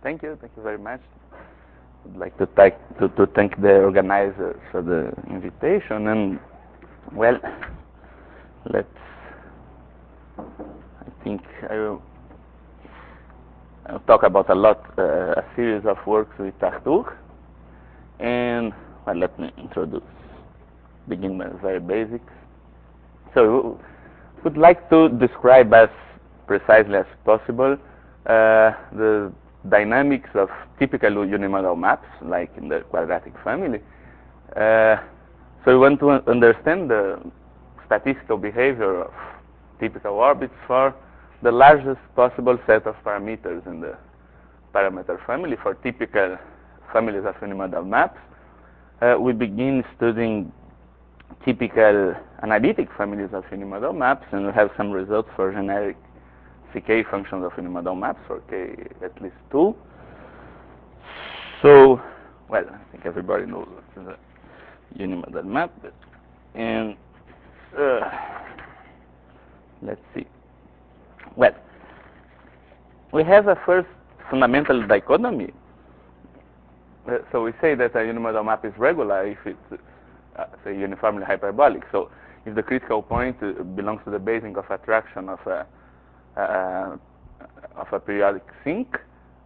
Thank you very much. I'd like to thank the organizers for the invitation, and well, I think I'll talk about a series of works with Arthur, and well, let me begin with very basics. So, would like to describe as precisely as possible the dynamics of typical unimodal maps, like in the quadratic family. So we want to understand the statistical behavior of typical orbits for the largest possible set of parameters in the parameter family for typical families of unimodal maps. We begin studying typical analytic families of unimodal maps, and we have some results for generic CK functions of unimodal maps for k at least 2. So, well, I think everybody knows what is a unimodal map, and let's see. Well, we have a first fundamental dichotomy. So we say that a unimodal map is regular if it's say uniformly hyperbolic. So if the critical point belongs to the basing of attraction of a periodic sink,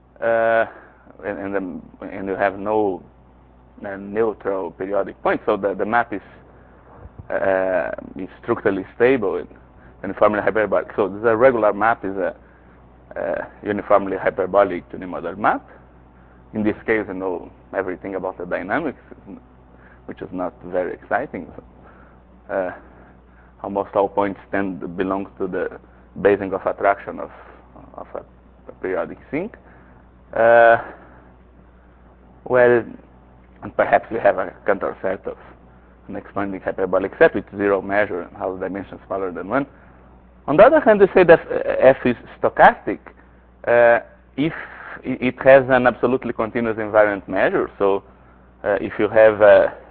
and you have no neutral periodic point, so the map is structurally stable and uniformly hyperbolic. So this a regular map is a uniformly hyperbolic unimodal map. In this case, you know everything about the dynamics, which is not very exciting. So, almost all points belong to the basing of attraction of a periodic sink. Well, and perhaps we have a Cantor set of an expanding hyperbolic set with 0 measure and house dimension smaller than 1. On the other hand, we say that F is stochastic if it has an absolutely continuous invariant measure. So if you have,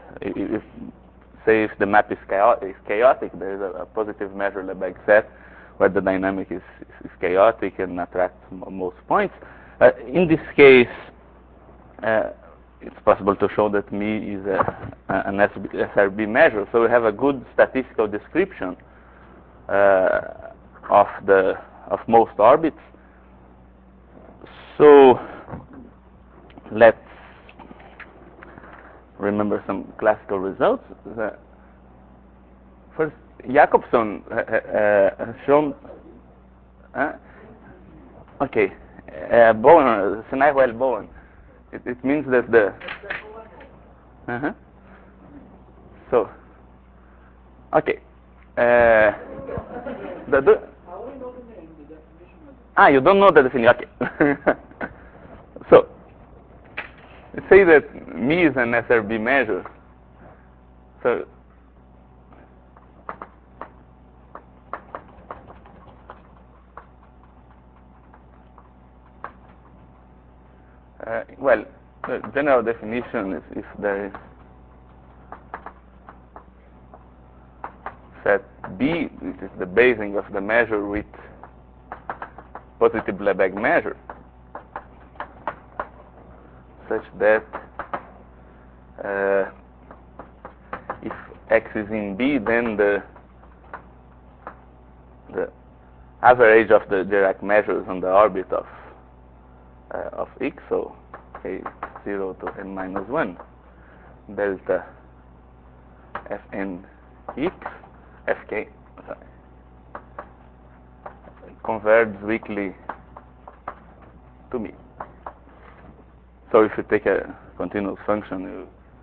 if the map is chaotic, there is a positive measure Lebesgue set where the dynamic is chaotic and attracts most points. In this case, it's possible to show that μ is an SRB measure. So we have a good statistical description of most orbits. So let's remember some classical results. First, Jacobson has shown. Okay, Bowen, Sinai-Bowen. It means that the. So, okay. You don't know the definition. Okay. So, let's say that μ is an SRB measure. So, well, the general definition is if there is set B, which is the basing of the measure with positive Lebesgue measure, such that if X is in B, then the average of the Dirac measures on the orbit of X, so k0 to n minus 1, delta Fn X, Fk, converges weakly to μ. So if you take a continuous function,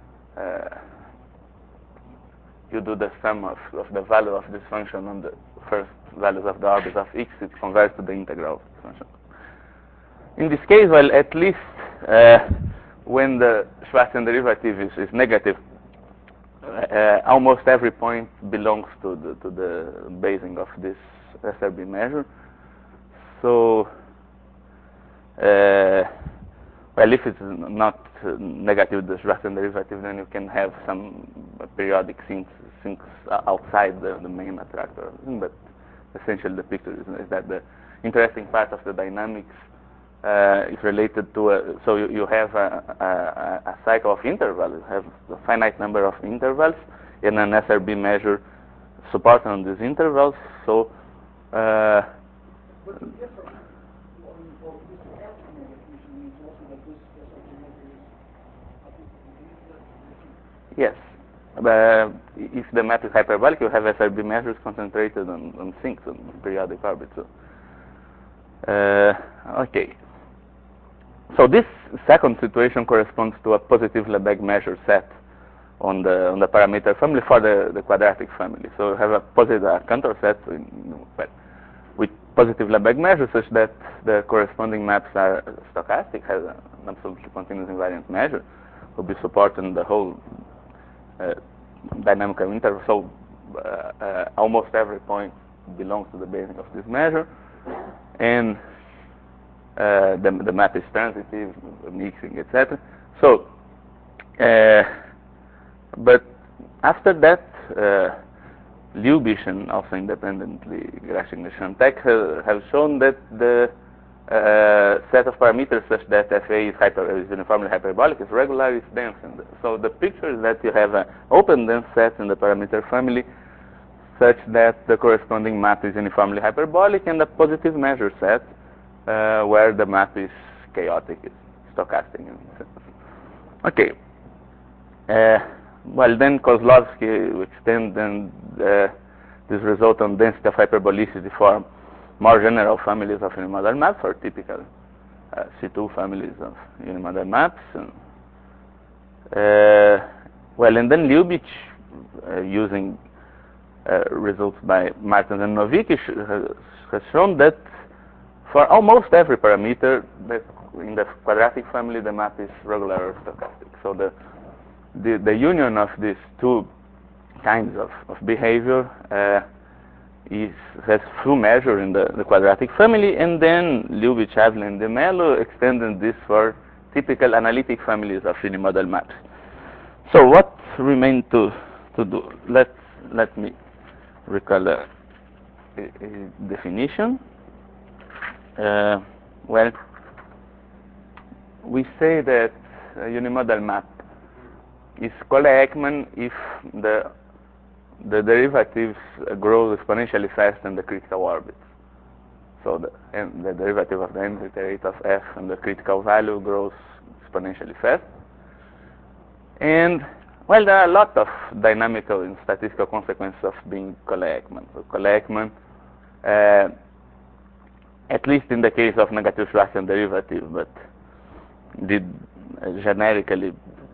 you do the sum of the value of this function on the first values of the orbit of X, it converges to the integral of this function. In this case, well, at least when the Schwarzian derivative is negative, almost every point belongs to the basing of this SRB measure. So, well, if it's not negative, the Schwarzian derivative, then you can have some periodic sinks outside the main attractor. But essentially, the picture is that the interesting part of the dynamics is related to so you have a cycle of intervals. You have a finite number of intervals and an SRB measure supported on these intervals. So but the difference, for this estimate definition means also that this SRB measure is yes. If the map is hyperbolic, you have SRB measures concentrated on sinks on periodic orbits. So, okay. So this second situation corresponds to a positive Lebesgue measure set on the parameter family for the quadratic family. So you have a positive Cantor set with positive Lebesgue measure such that the corresponding maps are stochastic, has an absolutely continuous invariant measure, will be supporting the whole dynamical interval. So almost every point belongs to the basis of this measure, and the map is transitive, mixing, etc. So, but after that, Lyubich and also independently Grashing and Shantek have shown that the set of parameters such that FA is uniformly hyperbolic, is regular, is dense. And so the picture is that you have an open dense set in the parameter family such that the corresponding map is uniformly hyperbolic, and a positive measure set where the map is chaotic, is stochastic. Okay. Well, then Kozlowski will extend this result on density of hyperbolicity for more general families of unimodal maps, or typical C2 families of unimodal maps. Well, and then Lyubich, using results by Martens and Nowicki, has shown that for almost every parameter in the quadratic family, the map is regular or stochastic. So the union of these two kinds of behavior has full measure in the quadratic family, and then Lyubich, Avlin, and de Mello extended this for typical analytic families of unimodal maps. So what remains to do? Let me recall a definition. Well, we say that a unimodal map is Cauchy-Ekman if the derivatives grow exponentially fast in the critical orbits. So the derivative of the entry rate of f and the critical value grows exponentially fast. And well, there are a lot of dynamical and statistical consequences of being Cauchy-Ekman. So Cauchy-Ekman, at least in the case of negative Schwarzian derivative, but did generically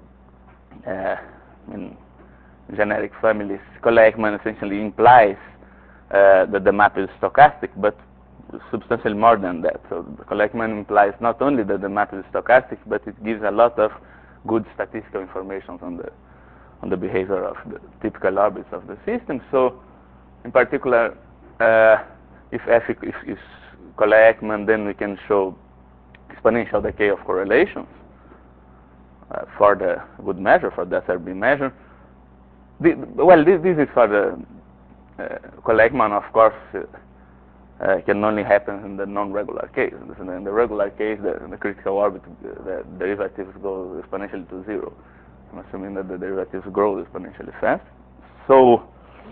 in generic families, Cauchy-Ekman essentially implies that the map is stochastic, but substantially more than that. So Cauchy-Ekman implies not only that the map is stochastic, but it gives a lot of good statistical information on the behavior of the typical orbits of the system. So, in particular, if f is Cauchy-Ekman, then we can show exponential decay of correlations for the good measure, for the SRB measure. Well, this is for the Cauchy-Ekman, of course, can only happen in the non-regular case. In the regular case, the critical orbit, the derivatives go exponentially to zero. I'm assuming that the derivatives grow exponentially fast. So,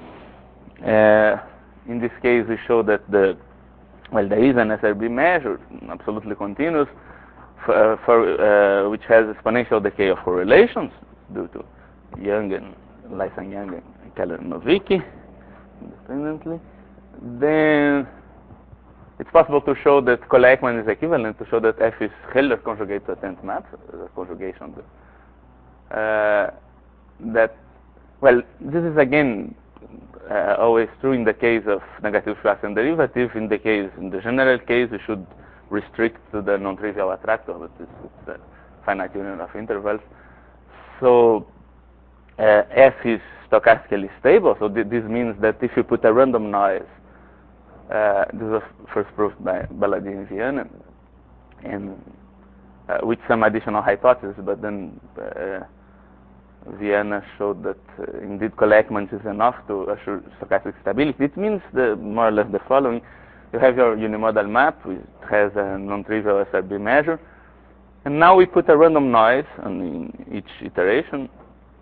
in this case, we show that there is an SRB measure, absolutely continuous, which has exponential decay of correlations due to Young and Laysan-Young and Keller and Nowicki independently. Then it's possible to show that Cauchy-Ekman is equivalent, to show that f is Heller conjugate to a tenth map, conjugation. That, well, this is again always true in the case of negative Schwarzian derivative. In the general case, we should restrict to the non-trivial attractor, but it's a finite union of intervals. So f is stochastically stable. So this means that if you put a random noise, this was first proved by Baladi and Viana, and with some additional hypotheses, but then Viana showed that indeed Cauchy-Ekman is enough to assure stochastic stability. It means more or less the following, you have your unimodal map, which has a non-trivial SRB measure. And now we put a random noise in each iteration.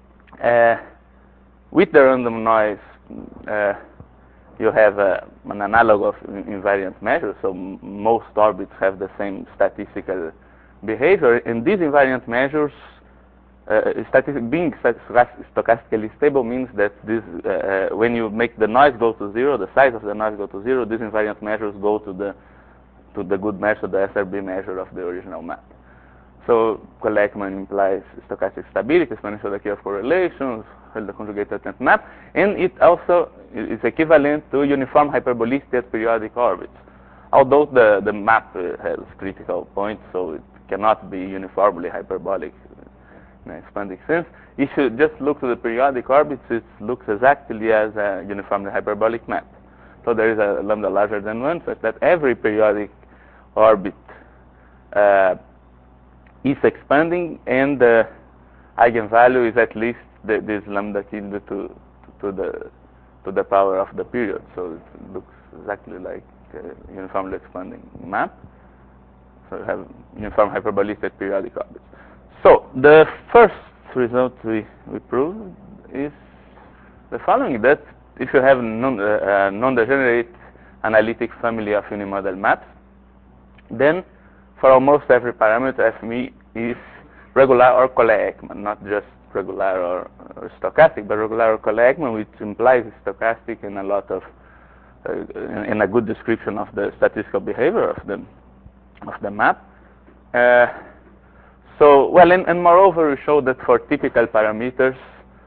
With the random noise, you have an analog of invariant measure, so most orbits have the same statistical behavior. And these invariant measures, being stochastically stable means that this, when you make the noise go to zero, the size of the noise go to zero, these invariant measures go to the good measure, the SRB measure of the original map. So Ekman implies stochastic stability, exponential decay of correlations, the conjugate attempt map, and it also is equivalent to uniform hyperbolicity at periodic orbits. Although the map has critical points, so it cannot be uniformly hyperbolic in an expanding sense. If you just look to the periodic orbits, it looks exactly as a uniformly hyperbolic map. So there is a lambda larger than 1, such that every periodic orbit is expanding, and the eigenvalue is at least this lambda tilde to the power of the period. So it looks exactly like a uniformly expanding map. So you have uniform hyperbolicity at periodic orbits. So the first result we proved is the following: that if you have a non-degenerate analytic family of unimodal maps, then for almost every parameter, Fm is regular or Collet-Ekman, not just regular or stochastic, but regular or Collet-Ekman, which implies stochastic and a lot of in a good description of the statistical behavior of the map. So, well, and moreover, we showed that for typical parameters,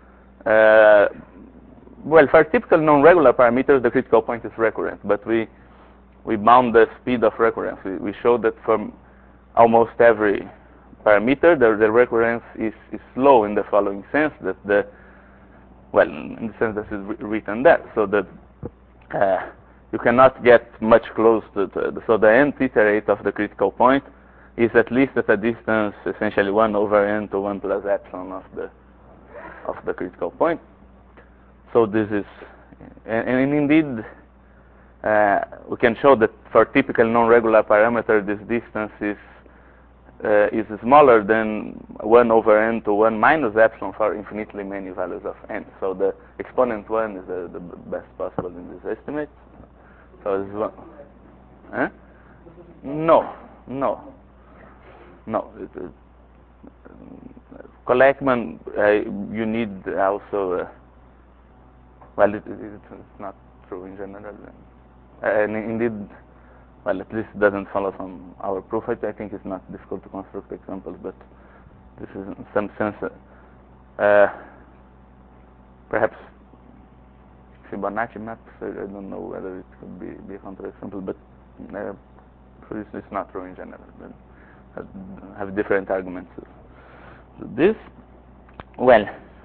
well, for typical non-regular parameters, the critical point is recurrent, but we bound the speed of recurrence. We showed that from almost every parameter, the recurrence is slow in the following sense, that in the sense that is written there, so that you cannot get much close to so the nth iterate of the critical point is at least at a distance essentially 1 over n to 1 plus epsilon of the critical point. So this is, and indeed, we can show that for typical non-regular parameter, this distance is smaller than 1 over n to 1 minus epsilon for infinitely many values of n. So the exponent 1 is the best possible in this estimate. So it's 1. Huh? No. Collet-Ekman, you need also, well, it's not true in general. And indeed, well, at least it doesn't follow from our proof. I think it's not difficult to construct examples, but this is in some sense, perhaps Fibonacci maps. I don't know whether it could be a counterexample, but for this, it's not true in general. But have different arguments to this. Well,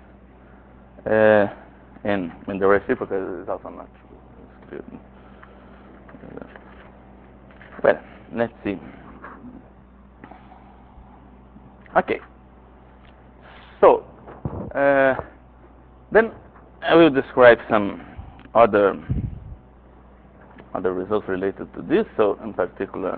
and the reciprocal is also not true. Well, let's see. Okay. So, then I will describe some other results related to this. So, in particular,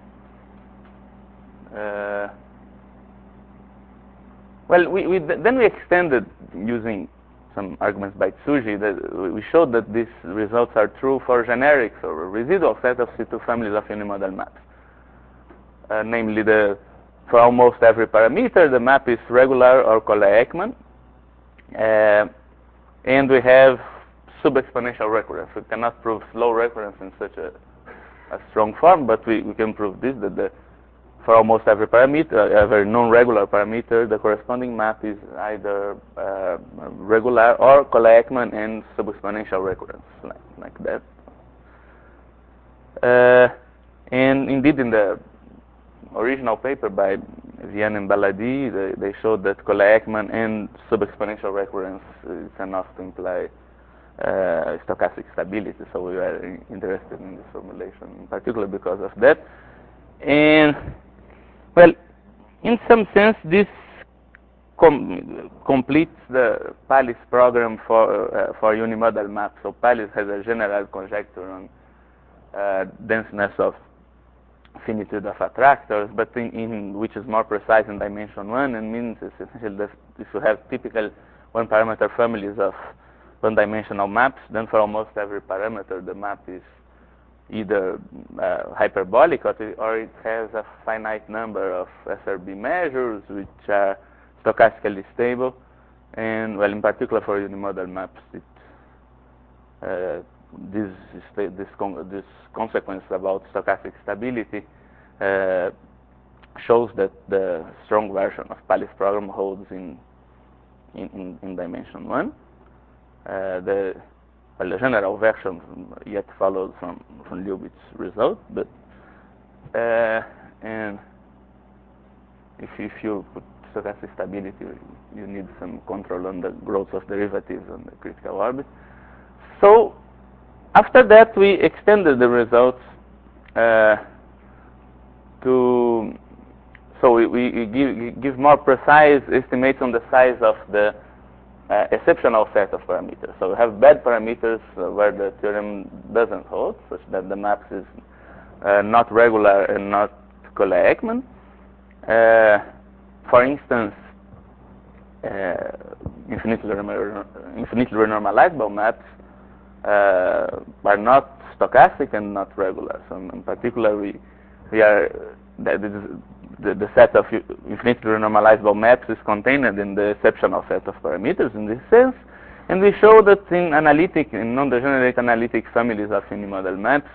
well, then we extended using some arguments by Tsuji, that we showed that these results are true for generics or a residual set of C2 families of unimodal maps. Namely, for almost every parameter, the map is regular or Collet-Ekman, and we have sub-exponential recurrence. We cannot prove slow recurrence in such a strong form, but we can prove this, that for almost every parameter, every non-regular parameter, the corresponding map is either regular or Collet-Ekman and sub-exponential recurrence, like that. And indeed, in the original paper by Vienne and Baladi, they showed that Collet-Ekman and sub-exponential recurrence is enough to imply stochastic stability. So we are interested in this formulation, in particular because of that. And well, in some sense, this completes the Pallis program for unimodal maps. So Pallis has a general conjecture denseness of finitude of attractors, but in which is more precise in dimension 1, and means essentially that if you have typical one-parameter families of one-dimensional maps, then for almost every parameter the map is either hyperbolic or it has a finite number of SRB measures which are stochastically stable. And well, in particular for unimodal maps, this consequence about stochastic stability shows that the strong version of Paley's program holds in dimension 1. The general version yet follows from Ljubich's result, but and if you put stochastic stability, you need some control on the growth of derivatives on the critical orbit. So after that, we extended the results so we give more precise estimates on the size of the exceptional set of parameters. So we have bad parameters where the theorem doesn't hold, such that the map is not regular and not Collet-Ekman. For instance, infinitely renormalizable maps are not stochastic and not regular. So in particular, we are the set of infinitely renormalizable maps is contained in the exceptional set of parameters in this sense, and we show that in non-degenerate analytic families of unimodal maps.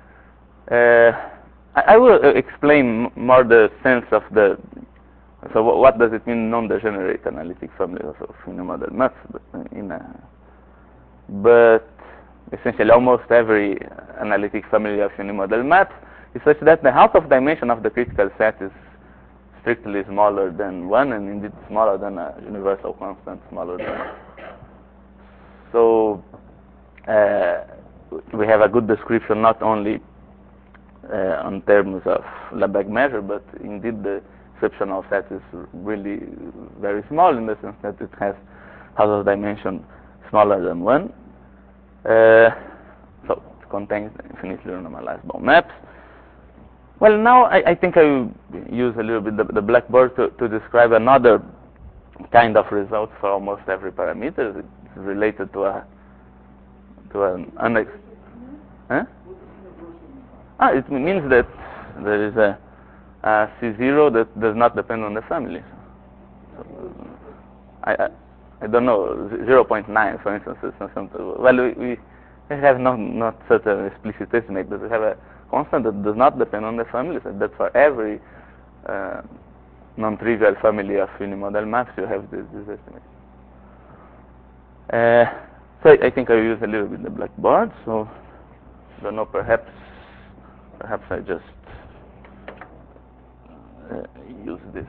I will explain more the sense of so what does it mean non-degenerate analytic families of unimodal maps? But essentially almost every analytic family of unimodal maps is such that the half of dimension of the critical set is strictly smaller than 1, and indeed smaller than a universal constant smaller than 1. So we have a good description not only on terms of Lebesgue measure, but indeed the exceptional set is really very small in the sense that it has half of dimension smaller than 1. So it contains infinitely renormalizable maps. Well, now I think I will use a little bit the blackboard to describe another kind of result for almost every parameter. It's related to an huh? It means that there is a C0 that does not depend on the family. So, I don't know, 0.9 for instance is something. Well, we have not such an explicit estimate, but we have a constant that does not depend on the families, and that for every non-trivial family of unimodal maps you have this estimate. So I think I will use a little bit the blackboard. So I don't know, perhaps I just use this.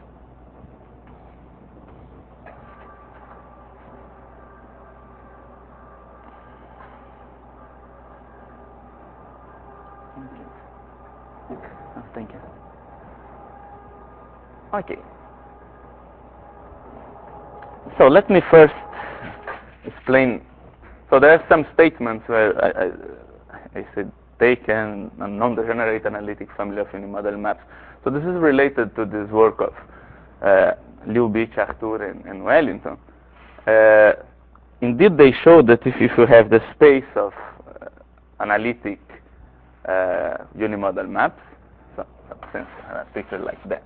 Thank you. Okay. So let me first explain. So there are some statements where I said take a non-degenerate analytic family of unimodal maps. So this is related to this work of Ljubich, Arthur, and Wellington. Indeed, they show that if you have the space of analytic unimodal maps, sense, a picture like that.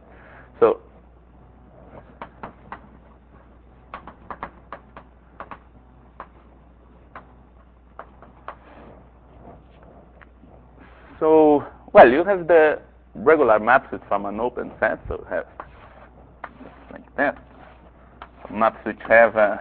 So, well, you have the regular maps from an open set, so you have like that. Maps which have a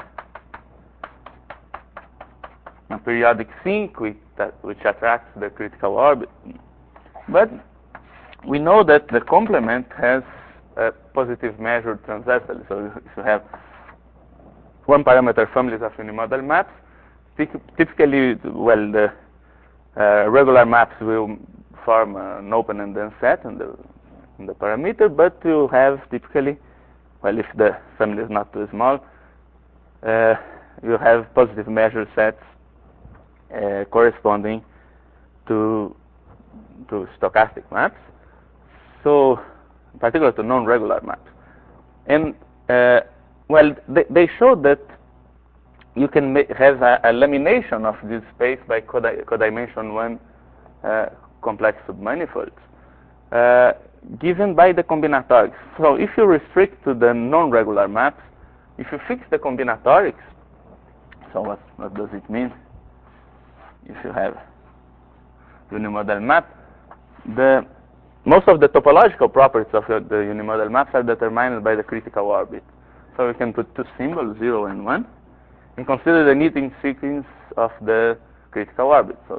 periodic sink which attracts the critical orbit. But we know that the complement has a positive measure transversally. So if you have one-parameter families of unimodal maps, typically, well, the regular maps will form an open and dense set in the parameter, but you have typically, well, if the family is not too small, you have positive measure sets corresponding to to stochastic maps, so in particular to non-regular maps. And well, they showed that you can have a lamination of this space by codimension 1 complex submanifolds given by the combinatorics. So if you restrict to the non-regular maps, if you fix the combinatorics, so what does it mean? If you have unimodal map, most of the topological properties of the unimodal maps are determined by the critical orbit. So we can put two symbols, 0 and 1, and consider the knitting sequence of the critical orbit. So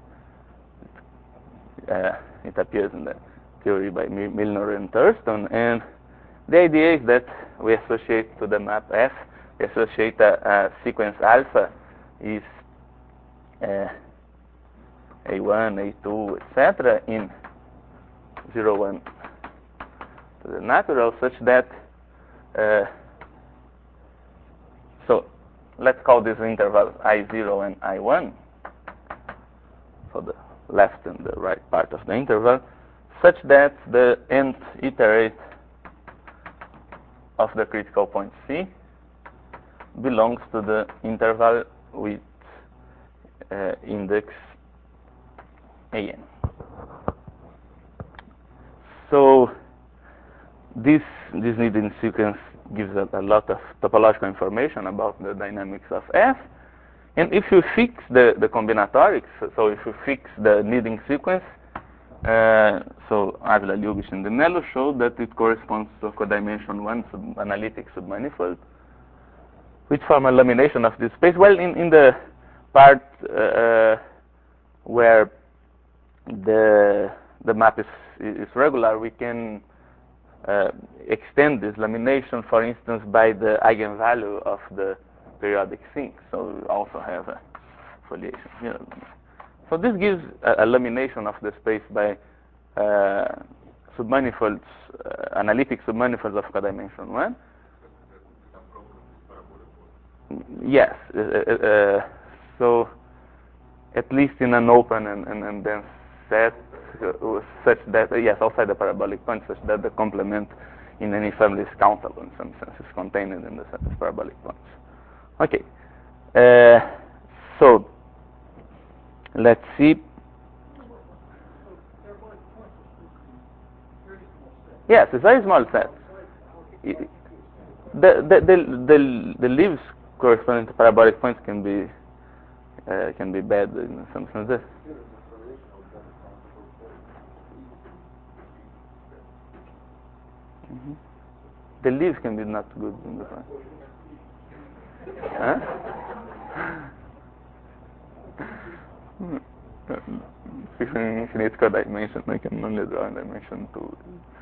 it appears in the theory by Milnor and Thurston, and the idea is that we associate to the map F, we associate a sequence alpha is A1, A2, etc. in 0, 1 to the natural, such that so let's call these intervals I0 and I1, so the left and the right part of the interval, such that the nth iterate of the critical point C belongs to the interval with index AN. So this knitting sequence gives a lot of topological information about the dynamics of F. And if you fix the combinatorics, so if you fix the knitting sequence, so Avila, Lyubich, and Dinello showed that it corresponds to a codimension 1 analytic submanifold, which form a lamination of this space. Well, in the part where the map is regular, we can extend this lamination, for instance, by the eigenvalue of the periodic sink. So we also have a foliation here. So this gives a lamination of the space by submanifolds, analytic submanifolds of codimension 1. Yes. So at least in an open and dense set, such that, yes, outside the parabolic point, such that the complement in any family is countable in some sense, is contained in the set of parabolic points. Okay. So let's see. Yes, it's a very small set. The leaves corresponding to parabolic points can be bad in some sense. The leaves can be not good in the point. Huh? If in infinite codimension, I can only draw in dimension 2.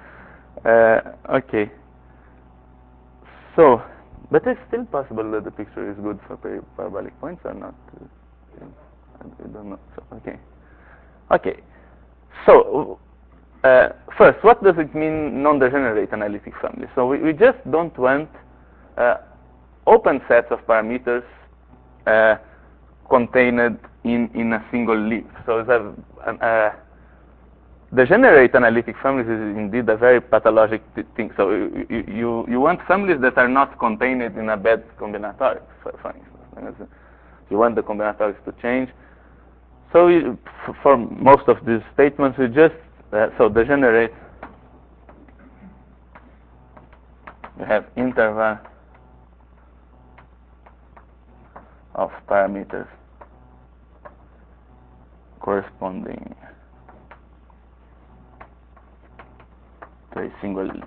Okay. So, but it's still possible that the picture is good for parabolic points or not. I don't know. So, okay. Okay. So, first, what does it mean non-degenerate analytic family? So we just don't want open sets of parameters contained in a single leaf. So degenerate analytic families is indeed a very pathologic thing. So you want families that are not contained in a bad combinatorics, for instance. You want the combinatorics to change. So for most of these statements, we just so degenerate. We have interval of parameters corresponding to a single leaf.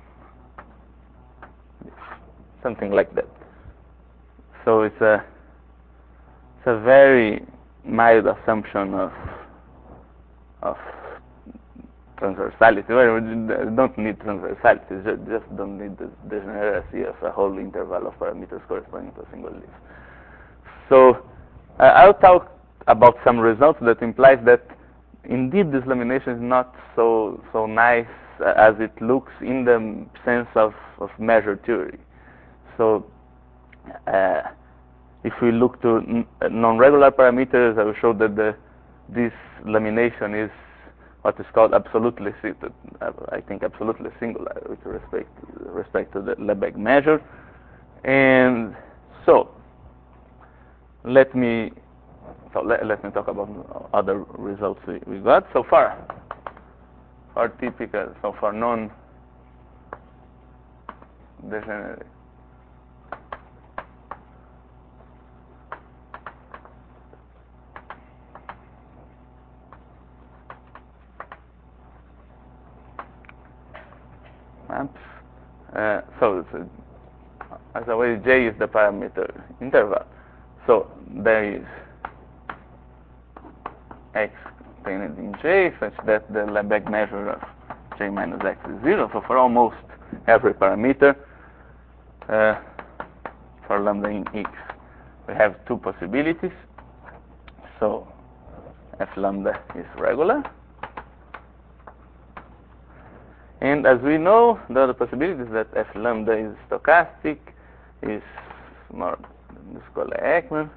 Something like that. So it's a very mild assumption of transversality. We don't need transversality, just don't need the degeneracy of a whole interval of parameters corresponding to a single leaf. So I'll talk about some results that implies that indeed this lamination is not so nice as it looks in the sense of measure theory. So if we look to non-regular parameters, I will show that this lamination is what is called absolutely, I think absolutely singular with respect to the Lebesgue measure. And so let me talk about other results we got so far. For typical, so for non-degenerate maps. So as always, J is the parameter interval. So there is X contained in J such that the Lebesgue measure of J minus X is 0. So for almost every parameter, for lambda in X, we have two possibilities. So F lambda is regular. And as we know, the other possibility is that F lambda is stochastic, is more than Scholle-Ekman,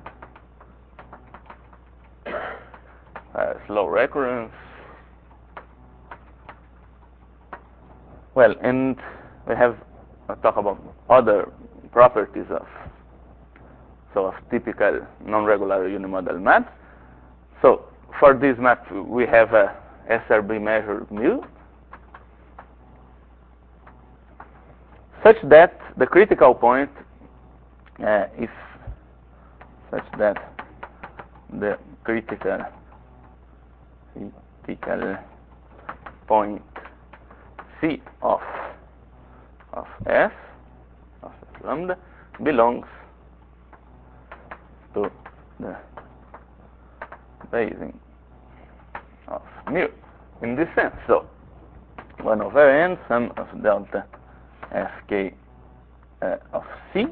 slow recurrence. Well, and we have talk about other properties of typical non-regular unimodal maps. So for this map, we have a SRB measure mu, such that the critical point is such that the critical point C of F lambda belongs to the Bayesian of mu in this sense. So 1 over n sum of delta Fk of C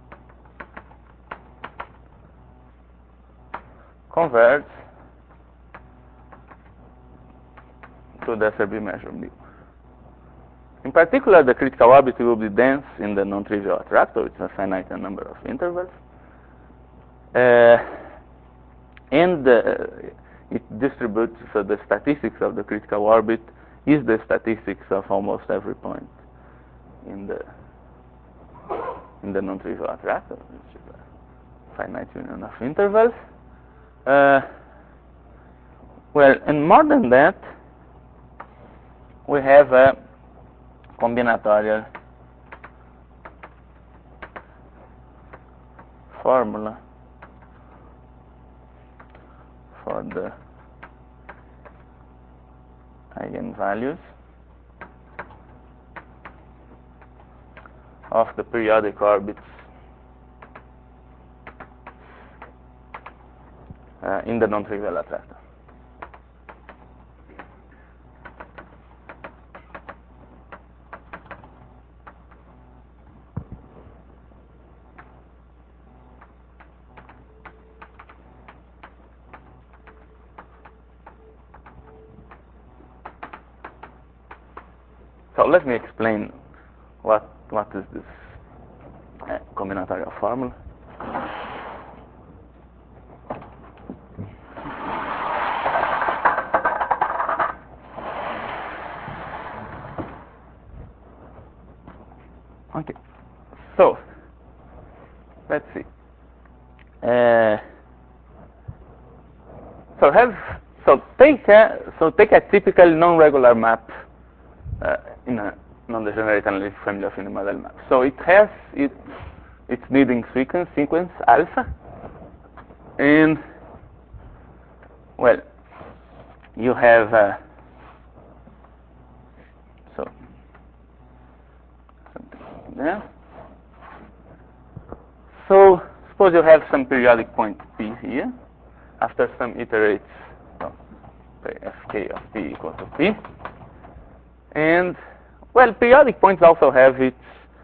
converges to the SRB measure mu. In particular, the critical orbit will be dense in the non-trivial attractor. It's a finite number of intervals. And it distributes, so the statistics of the critical orbit is the statistics of almost every point in the non-trivial attractor, which is a finite union of intervals. Well, and more than that, we have a combinatorial formula for the eigenvalues of the periodic orbits in the non-trivial attractor. So let me explain what is this combinatorial formula. Okay, so let's see. Take a typical non-regular map in a non-degenerate analytic family of unimodal maps. So it has its leading sequence alpha, and well, you have something there. So suppose you have some periodic point P here. After some iterates, say Fk of P equals to P. And, well, periodic points also have its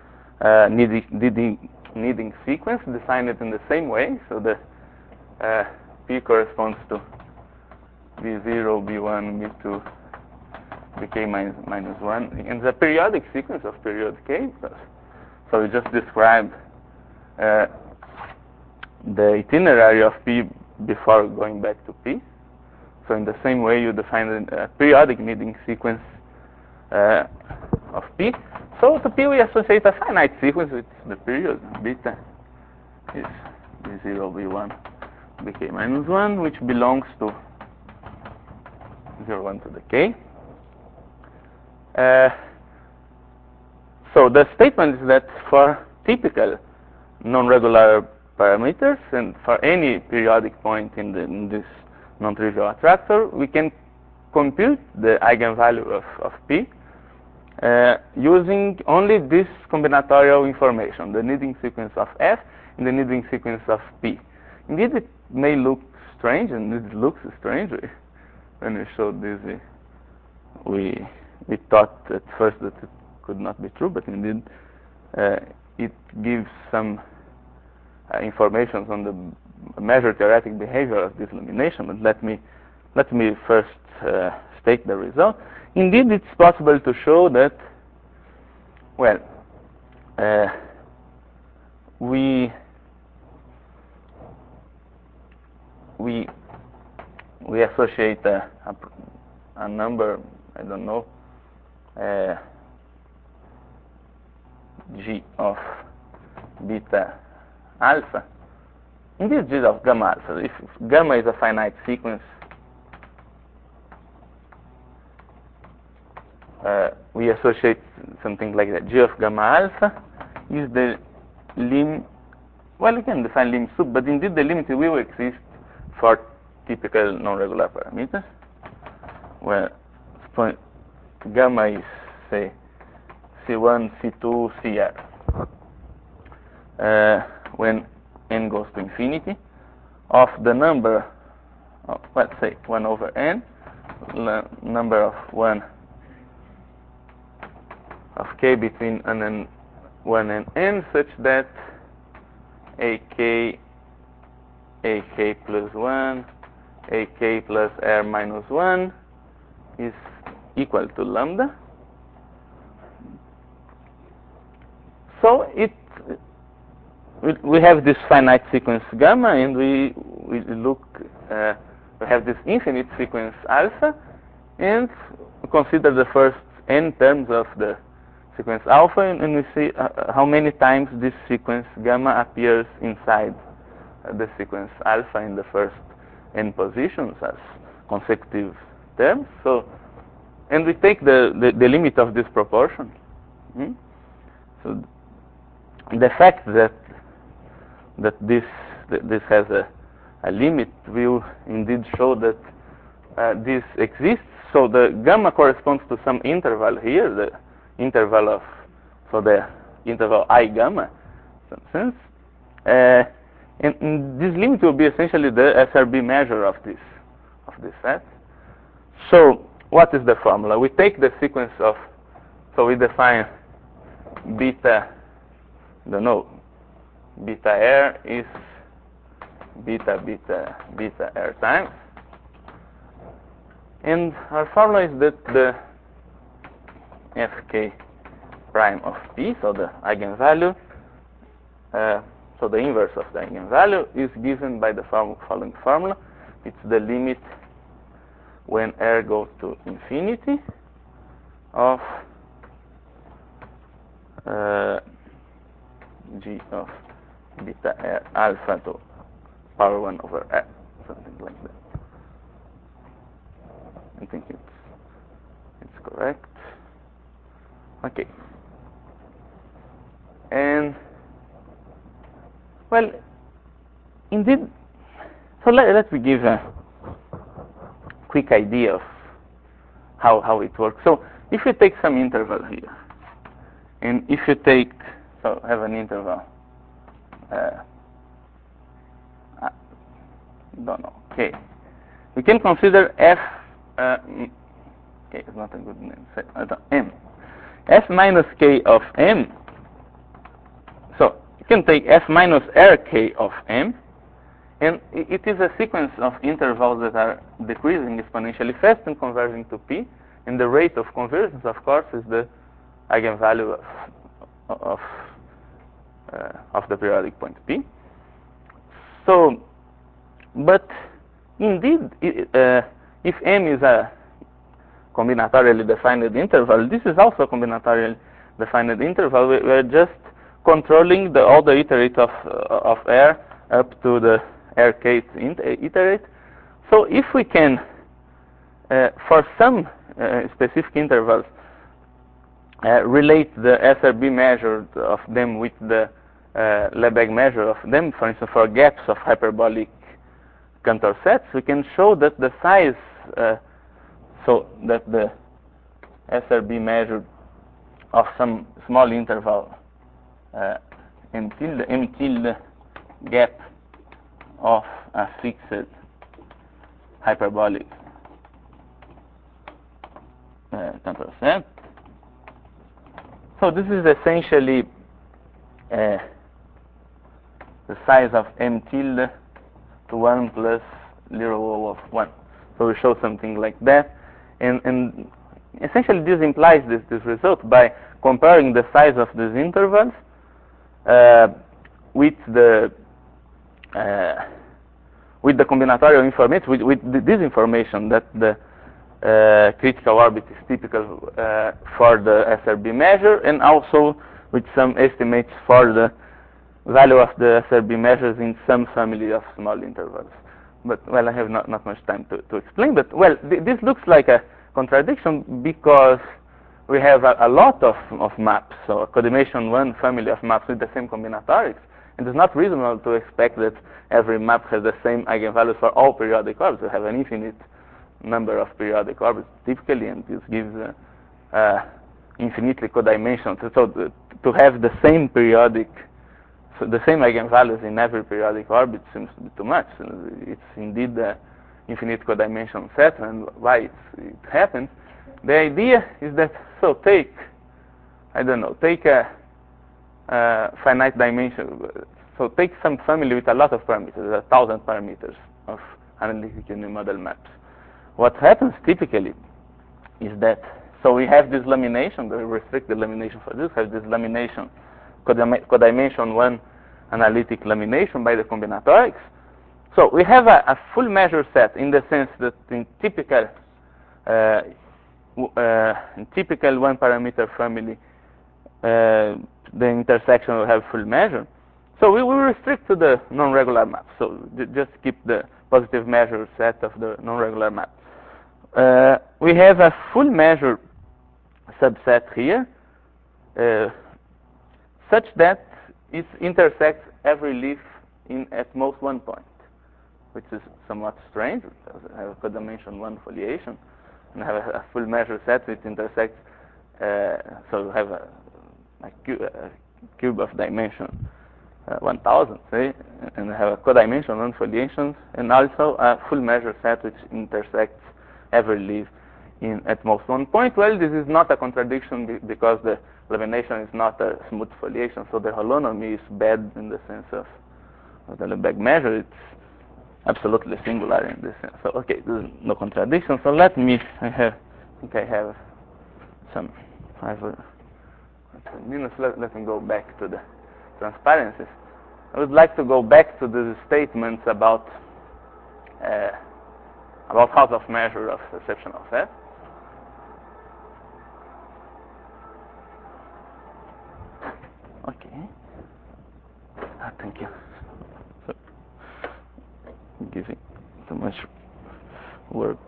needing sequence defined in the same way. So the P corresponds to B0, B1, B2, Bk minus 1. And the periodic sequence of period K. So we just described the itinerary of P before going back to P. So in the same way you define a periodic leading sequence of P. So to P we associate a finite sequence with the period beta is B0, B1, Bk minus 1, which belongs to 0, 1 to the k. So the statement is that for typical non-regular parameters and for any periodic point in this non-trivial attractor, we can compute the eigenvalue of P using only this combinatorial information, the leading sequence of F and the leading sequence of P. Indeed, it may look strange, and it looks strange. When we showed this, we thought at first that it could not be true, but indeed it gives some information on the measured theoretic behavior of this illumination. But let me first state the result. Indeed, it's possible to show that, well, we associate a number, I don't know, G of beta alpha. Indeed, G of gamma alpha. If gamma is a finite sequence, we associate something like that. G of gamma alpha is the lim. Well, you can define lim sub, but indeed the limit will exist for typical non-regular parameters, where gamma is, say, C1, C2, Cr. When n goes to infinity, of the number of, let's say, 1 over n, number of 1 of k between n and 1 and n, such that ak plus 1, ak plus r minus 1 is equal to lambda. So we have this finite sequence gamma, and we have this infinite sequence alpha, and we consider the first n terms of the sequence alpha, and we see how many times this sequence gamma appears inside the sequence alpha in the first n positions as consecutive terms. So, and we take the limit of this proportion. So the fact that this has a limit will indeed show that this exists. So the gamma corresponds to some interval here, the interval of, so the interval I gamma, in some sense. And this limit will be essentially the SRB measure of this set. So what is the formula? We take the sequence of, so we define beta, I don't know, beta r is beta r times. And our formula is that the fk prime of p, so the eigenvalue, so the inverse of the eigenvalue is given by the following formula. It's the limit when r goes to infinity of g of beta r alpha to power 1 over r, something like that. I think it's correct. Okay. And well, indeed, so let me give a quick idea of how it works. So if you take some interval here, and if you take, so have an interval, don't know, k. We can consider f, k is not a good name, m. F minus k of m, so you can take f minus rk of m, and it is a sequence of intervals that are decreasing exponentially fast and converging to p, and the rate of convergence, of course, is the eigenvalue of the periodic point p. So, but indeed, if M is a combinatorially defined interval, this is also a combinatorially defined interval. We're just controlling all the iterate of R up to the R kth iterate. So if we can, for some specific intervals, relate the SRB measure of them with the Lebesgue measure of them, for instance, for gaps of hyperbolic Cantor sets, we can show that the size, so that the SRB measure of some small interval M tilde gap of a fixed hyperbolic Cantor set. So this is essentially the size of M tilde to 1 plus Liouville of 1. So we show something like that, and essentially this implies this result by comparing the size of these intervals with the combinatorial information, with this information that the critical orbit is typical for the SRB measure, and also with some estimates for the value of the SRB measures in some family of small intervals. But, well, I have not much time to explain, but, well, this looks like a contradiction because we have a lot of maps, so a coordination 1 family of maps with the same combinatorics, and it's not reasonable to expect that every map has the same eigenvalues for all periodic orbits. We have an infinite number of periodic orbits typically, and this gives infinitely codimension. So to have the same periodic, so the same eigenvalues in every periodic orbit seems to be too much. It's indeed the infinite codimension set, and why it happens. The idea is that, so take a finite dimension, so take some family with a lot of parameters, 1,000 parameters of analytic unimodal maps. What happens typically is that, so we have this lamination, the restricted lamination for this, has this lamination, codimension 1 analytic lamination by the combinatorics. So we have a full measure set in the sense that in typical 1 parameter family, the intersection will have full measure. So we will restrict to the non-regular map. So just keep the positive measure set of the non-regular map. We have a full measure subset here, such that it intersects every leaf in at most 1 point, which is somewhat strange because I have a codimension 1 foliation and I have a full measure set which intersects, so you have a cube of dimension 1000, say, and I have a codimension 1 foliations, and also a full measure set which intersects every leaf in at most 1 point. Well, this is not a contradiction because the lamination is not a smooth foliation, so the holonomy is bad in the sense of the Lebesgue measure. It's absolutely singular in this sense. So, okay, there's no contradiction. So let me, I think I have some 5 or 10 minutes. Let me go back to the transparencies. I would like to go back to the statements about Hausdorff measure of exceptional set. Okay. Thank you. So, giving too much work.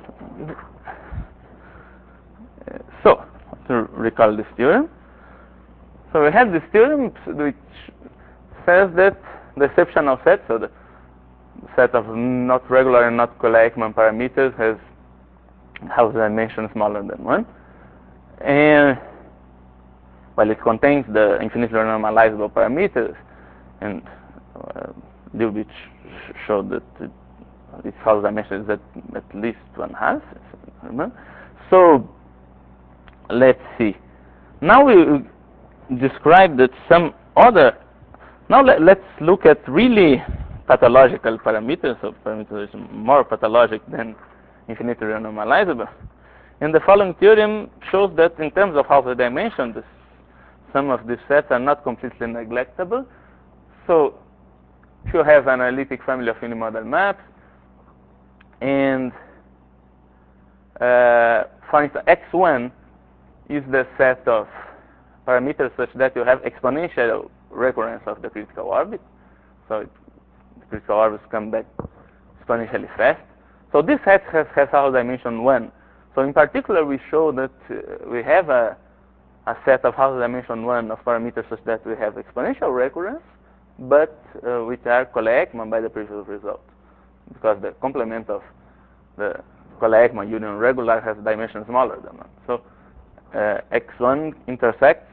So, to recall this theorem. So we have this theorem which says that the exceptional set, so the set of not regular and not Collet-Ekman parameters, has Hausdorff dimension smaller than 1. And while it contains the infinitely normalizable parameters, and Liouville showed that its Hausdorff dimension is at least 1/2. So let's see. Now we describe that some other. Now let's look at really pathological parameters, so parameters more pathologic than infinitely normalizable. And the following theorem shows that in terms of Hausdorff dimension, some of these sets are not completely neglectable. So if you have an analytic family of unimodal maps, and for instance, x1 is the set of parameters such that you have exponential recurrence of the critical orbit. So the critical orbits come back exponentially fast. So this set has Howard dimension 1. So in particular, we show that we have a set of Howard dimension 1 of parameters such that we have exponential recurrence, but which are Collet-Ekman by the previous result, because the complement of the Collet-Ekman union regular has dimension smaller than 1. So x1 intersects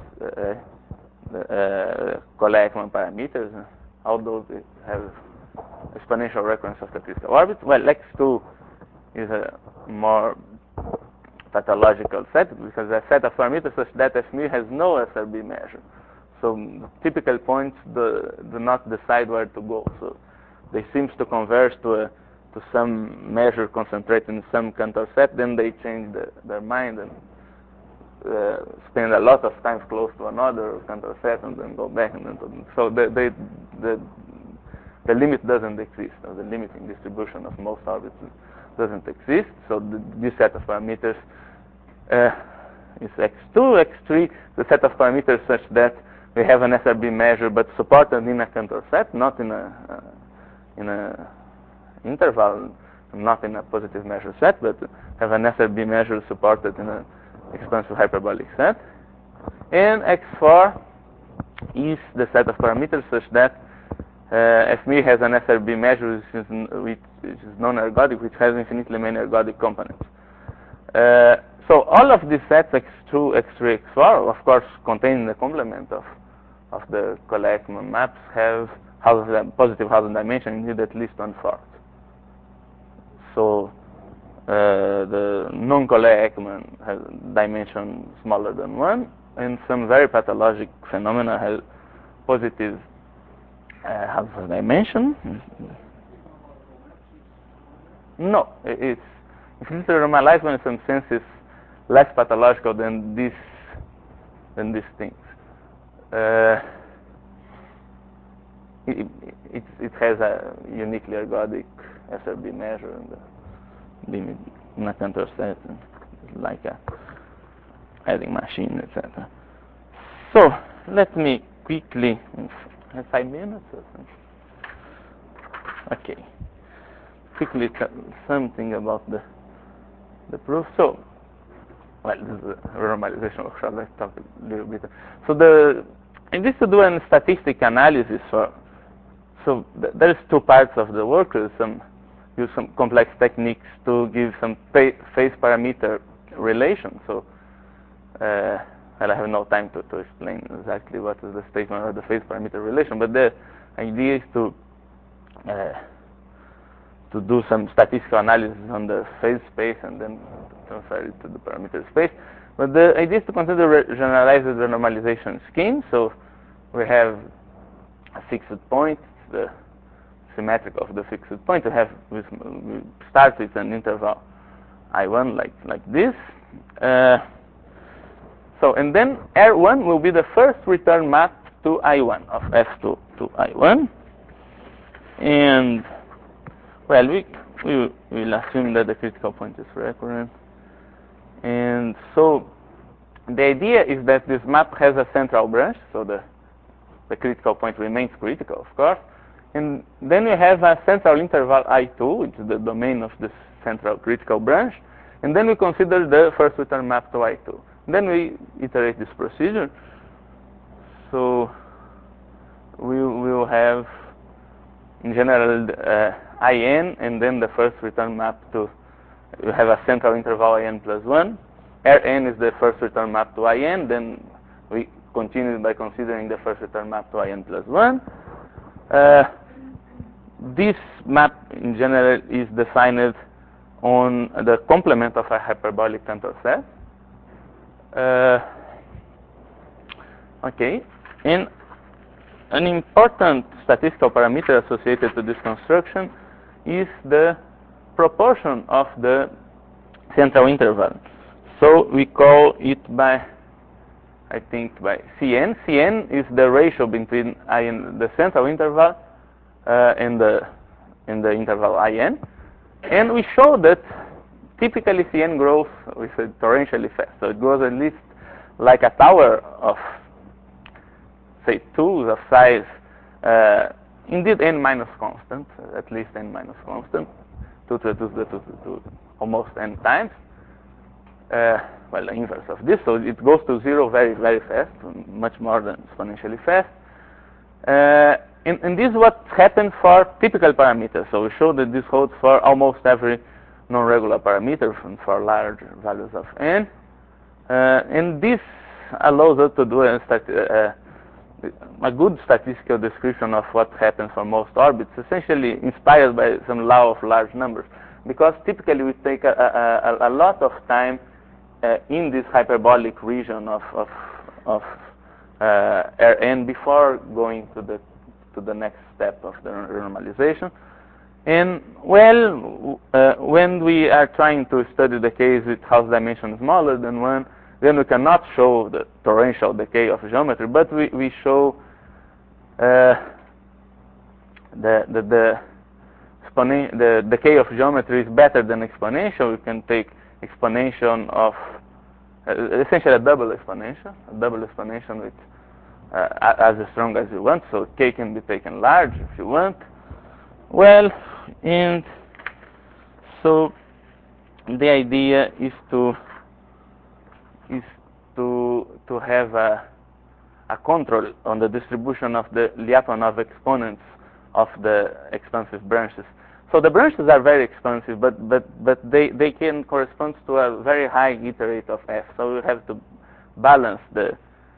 Collet-Ekman parameters, although they have exponential recurrence of the critical orbit. Well, x2 is a more pathological set because a set of parameters such that F-mu has no SRB measure. So typical points do not decide where to go. So they seem to converge to some measure concentrated in some Cantor set, then they change their mind and spend a lot of time close to another Cantor set and then go back and then so the limit doesn't exist. So the limiting distribution of most orbits doesn't exist. So this set of parameters is x2, x3, the set of parameters such that we have an SRB measure but supported in a Cantor set, not in a interval, not in a positive measure set, but have an SRB measure supported in an expansive hyperbolic set. And x4 is the set of parameters such that F-mu has an SRB measure which is non-ergodic, which has infinitely many ergodic components. So all of these sets, x2, x3, x4, of course, containing the complement of the Collet-Ekman maps, have positive Hausen dimension, indeed at least 1/4. So the non-Collet-Ekman has dimension smaller than 1, and some very pathologic phenomena have positive Hausen dimension. No, it's infinitely normalized when in some sense is less pathological than these things. It has a uniquely ergodic SRB measure and the limit in a Cantor set, like a adding machine, etc. So let me quickly, have 5 minutes or something? Okay. Quickly tell something about the proof. So, well, this is a normalization workshop. Let's talk a little bit. So in this to do a statistic analysis so there's 2 parts of the work. Use some complex techniques to give some phase parameter relation. So I have no time to explain exactly what is the statement of the phase parameter relation, but the idea is to do some statistical analysis on the phase space and then transfer it to the parameter space. But the idea is to consider generalized renormalization scheme. So we have a fixed point, the symmetric of the fixed point. We start with an interval I1 like this. So and then R1 will be the first return map to I1 of F2 to I1, and well, we will assume that the critical point is recurrent. And so the idea is that this map has a central branch, so the critical point remains critical, of course. And then we have a central interval I2, which is the domain of this central critical branch. And then we consider the first return map to I2. And then we iterate this procedure. So we will have, in general, IN, and then the first return map to, we have a central interval IN plus 1. Rn is the first return map to IN, then we continue by considering the first return map to IN plus 1. This map, in general, is defined on the complement of a hyperbolic Cantor set. Okay, and an important statistical parameter associated to this construction is the proportion of the central interval. So we call it by Cn. Cn is the ratio between the central interval and the interval In. And we show that typically Cn grows with torrentially fast. So it grows at least like a tower of, say, 2s of size, indeed n minus constant, at least n minus constant, 2 to the 2 to almost n times. Well, the inverse of this, so it goes to 0 very, very fast, much more than exponentially fast. And this is what happens for typical parameters. So we show that this holds for almost every non-regular parameter for large values of n. And this allows us to do a good statistical description of what happens for most orbits, essentially inspired by some law of large numbers. Because typically we take a lot of time in this hyperbolic region of Rn before going to the next step of the normalization. And well, when we are trying to study the case with House dimension smaller than 1, then we cannot show the torrential decay of geometry, but we show the decay of geometry is better than exponential. We can take exponential of essentially a double exponential with as strong as you want. So k can be taken large if you want. Well, and so the idea is to have a control on the distribution of the Lyapunov exponents of the expansive branches. So the branches are very expansive, but they can correspond to a very high iterate of f. So you have to balance the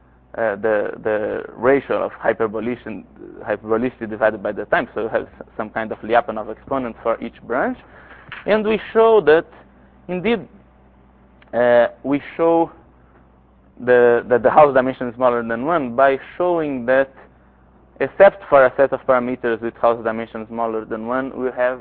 ratio of hyperbolicity divided by the time. So you have some kind of Lyapunov exponent for each branch, and we show that indeed we show that the House dimension is smaller than 1 by showing that, except for a set of parameters with House dimension smaller than 1, we have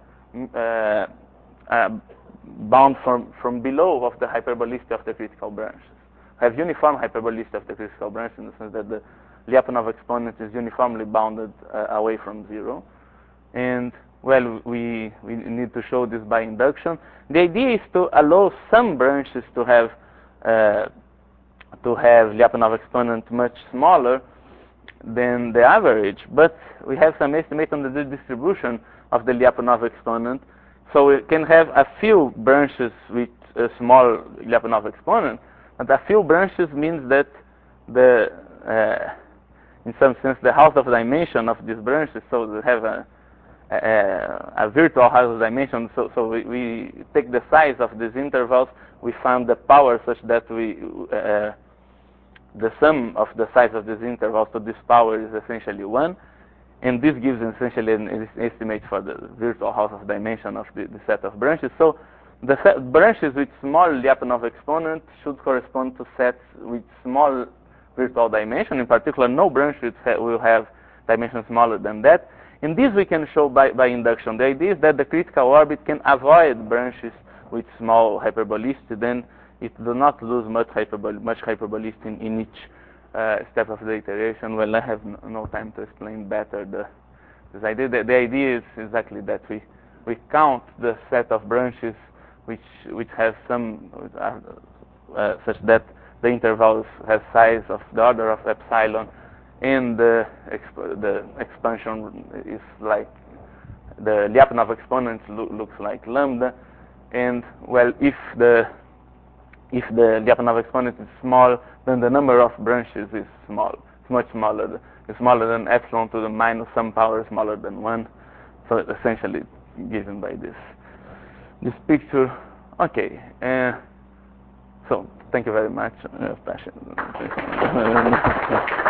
bound from below of the hyperbolicity of the critical branches. Have uniform hyperbolicity of the critical branch in the sense that the Lyapunov exponent is uniformly bounded away from 0. And well, we need to show this by induction. The idea is to allow some branches to have Lyapunov exponent much smaller than the average, but we have some estimate on the distribution of the Lyapunov exponent. So we can have a few branches with a small Lyapunov exponent, and a few branches means that in some sense, the house of dimension of these branches, so they have a virtual house of dimension. So we take the size of these intervals, we found the power such that the sum of the size of these intervals to this power is essentially 1, and this gives essentially an estimate for the virtual house of dimension of the set of branches. So the branches with small Lyapunov exponent should correspond to sets with small virtual dimension. In particular, no branch will have dimension smaller than that. And this we can show by induction. The idea is that the critical orbit can avoid branches with small hyperbolicity, then it does not lose much hyperbolicity in each step of the iteration. Well, I have no time to explain better this idea. The idea is exactly that we count the set of branches which has some such that the intervals have size of the order of epsilon, and the expansion is like the Lyapunov exponent looks like lambda. And well, if the Lyapunov exponent is small, then the number of branches is small. It's much smaller. It's smaller than epsilon to the minus some power smaller than 1. So it's essentially given by this picture. Okay. So thank you very much.